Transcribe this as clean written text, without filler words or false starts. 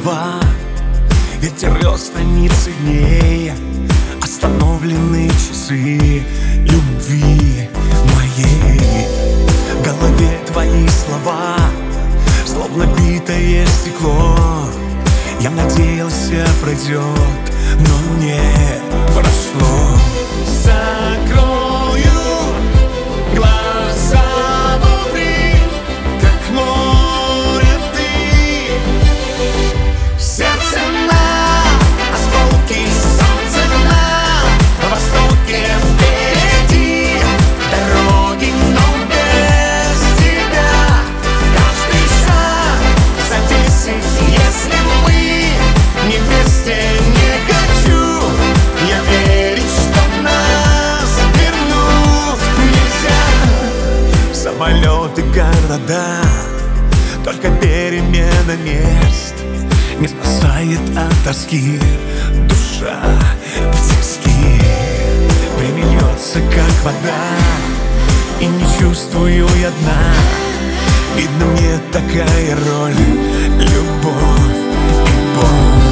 слова. Ветер рвет страницы дней, остановлены часы любви моей. В голове твои слова, словно битое стекло. Я надеялся, пройдет, но не прошло. Закрою глаза внутри, как море ты. Сердце на осколки, солнце на востоке впереди. Дороги, но без тебя каждый шаг зависит, если мы не вместе. Не хочу я верить, что нас вернуть нельзя. Самолеты, города, только перемена мест не спасает от тоски душа в тиски. Время льется, как вода, и не чувствую я дна. Видно, мне такая роль, любовь и боль.